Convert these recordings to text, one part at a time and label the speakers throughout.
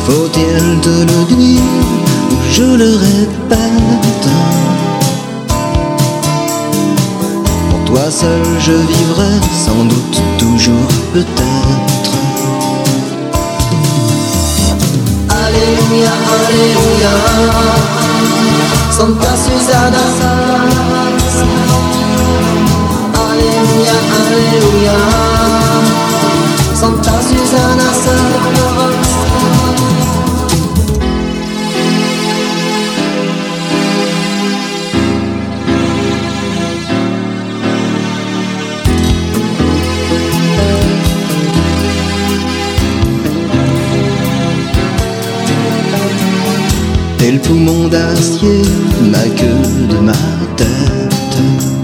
Speaker 1: Faut-il te le dire ou je le répète? Pour toi seul je vivrai sans doute toujours peut-être. Alléluia, Alléluia, Santa Susana. Alléluia, Alléluia, Santa Susana. T'es le poumon d'acier, ma queue de ma tête.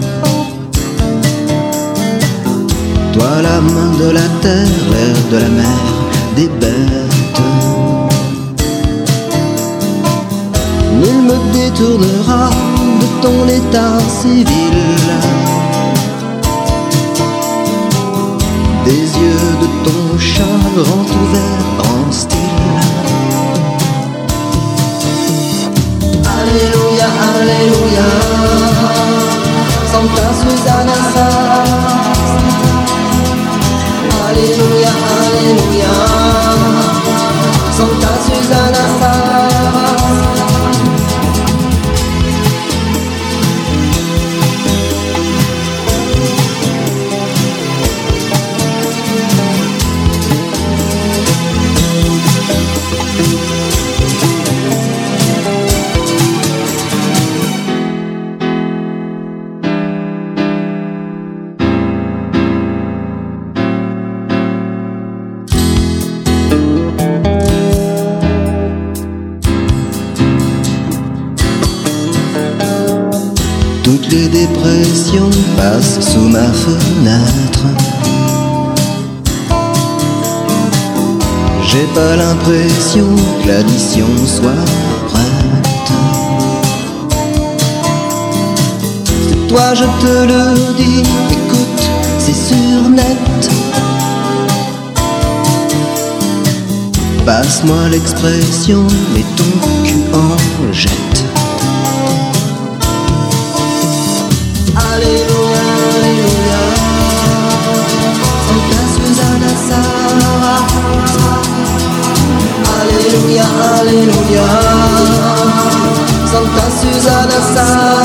Speaker 1: Toi la main de la terre, l'air de la mer, des bêtes. Nul me détournera de ton état civil. Des yeux de ton chat grand ouvert en style. Alléluia, Alléluia, Santa Susana. Alléluia, Alléluia, Santa Susana. Toutes les dépressions passent sous ma fenêtre. J'ai pas l'impression que l'addition soit prête. C'est toi, je te le dis, écoute, c'est sûr net. Passe-moi l'expression, mets ton cul en jette. Alléluia, Alléluia, Santa Susana Sara. Alléluia, Alléluia, Santa Susana Sara.